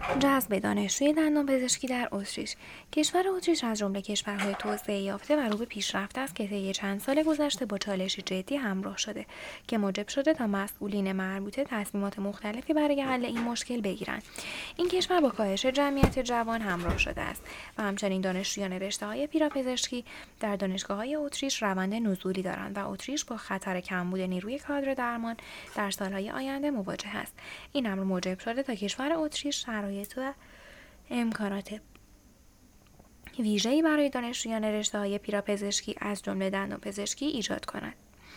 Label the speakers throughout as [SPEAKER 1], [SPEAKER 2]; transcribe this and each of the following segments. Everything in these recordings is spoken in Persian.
[SPEAKER 1] جذب دانشجوی دندانپزشکی در اتریش. کشور اتریش از جمله کشورهای توسعه یافته و رو به پیشرفت است که طی چند سال گذشته با چالشی جدی همراه شده که موجب شده تا مسئولین مربوطه تصمیمات مختلفی برای حل این مشکل بگیرند. این کشور با کاهش جمعیت جوان همراه شده است و همچنین دانشجویان رشته‌های پیرابزرگی در دانشگاه‌های اتریش روند نزولی دارند و اتریش با خطر کمبود نیروی کادر درمان در سال‌های آینده مواجه است. این امر موجب شده تا کشور اتریش شرایط و امکانات ویژه‌ای برای دانشجویان رشته‌های پیرابزرگی از جمله دندانپزشکی ایجاد کند.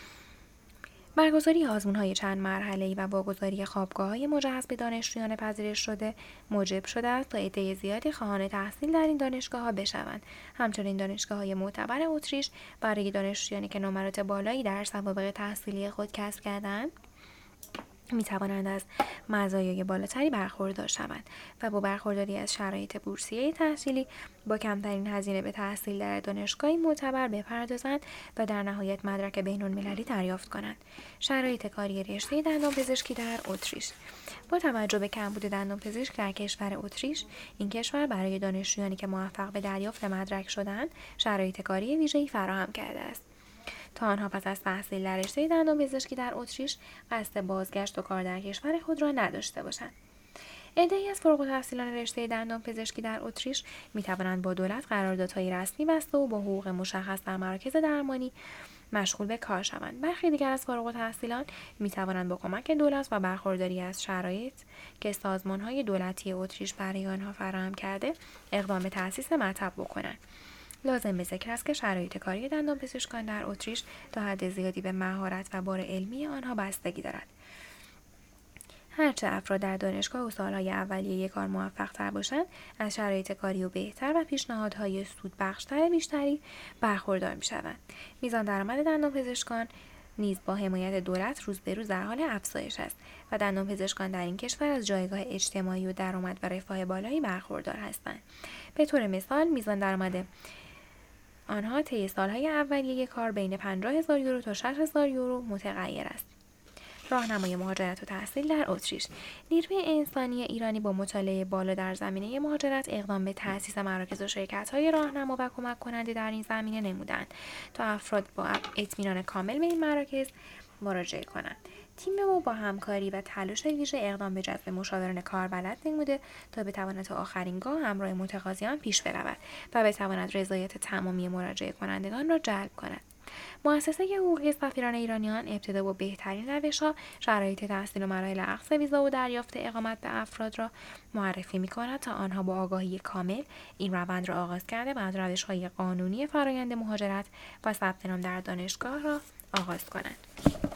[SPEAKER 1] برگزاری آزمون‌های چند مرحله‌ای و واگذاری خوابگاه‌های مجهز به دانشجویان پذیرش شده موجب شده است تا عده زیادی خواهان تحصیل در این دانشگاه‌ها بشوند. همچنین دانشگاه‌های معتبر اتریش برای دانشجویانی که نمرات بالایی در سوابق تحصیلی خود کسب کرده‌اند می توانند از مزایای بالاتری برخوردار شوند و با برخورداری از شرایط بورسیه تحصیلی با کمترین هزینه به تحصیل در دانشگاهی معتبر بپردازند و در نهایت مدرک بین‌المللی دریافت کنند. شرایط کاری رشته دندانپزشکی در اتریش. با توجه به کمبود دندانپزشک در کشور اتریش، این کشور برای دانشجویانی که موفق به دریافت مدرک شده‌اند شرایط کاری ویژه‌ای فراهم کرده است تا آنها پس از تحصیل در رشته دندانپزشکی در اتریش قصد بازگشت و کار در کشور خود را نداشته باشند. عده‌ای از فارغ‌التحصیلان رشته دندانپزشکی در اتریش می‌توانند با دولت قراردادهای رسمی بسته و با حقوق مشخص در مراکز درمانی مشغول به کار شوند. برخی دیگر از فارغ‌التحصیلان می‌توانند با کمک دولت و برخورداری از شرایط که سازمان‌های دولتی اتریش برای آنها فراهم کرده اقدام به تأسیس مطب بکنند. لازم به ذکر است که شرایط کاری دندانپزشکان در اتریش تا حد زیادی به مهارت و بار علمی آنها بستگی دارد. هرچه افراد در دانشگاه و سالهای اولیه کار موفق‌تر باشند، از شرایط کاری و بهتر و پیشنهادهای سودبخش‌تر بیشتری برخوردار می‌شوند. میزان درآمد دندانپزشکان نیز با حمایت دولت روز به روز در حال افزایش است و دندانپزشکان در این کشور از جایگاه اجتماعی و درآمد و رفاه بالایی برخوردار هستند. به طور مثال، میزان درآمد آنها طی سالهای اولیه کار بین 50,000 یورو تا 60,000 یورو متغیر است. راهنمای مهاجرت و تحصیل در اتریش. نیروی انسانی ایرانی با مطالعه بالا در زمینه مهاجرت اقدام به تأسیس مراکز و شرکت‌های راهنما و کمک کننده در این زمینه نمودند تا افراد با اطمینان کامل به این مراکز مراجعه کنند. تیم ما با همکاری و تلاش ویژه اقدام به جذب مشاوران کاربلد نموده تا بتواند تا آخرین گام همراه متقاضیان پیش برود و بتواند رضایت تمامی مراجعه کنندگان را جلب کند. مؤسسه حقوقی سفیران ایرانیان ابتدا با بهترین روش‌ها شرایط تحصیل و مراحل اخذ ویزا و دریافت اقامت به افراد را معرفی می‌کند تا آنها با آگاهی کامل این روند را آغاز کرده و از روش‌های قانونی فرآیند مهاجرت و ثبت نام در دانشگاه را آغاز کنند.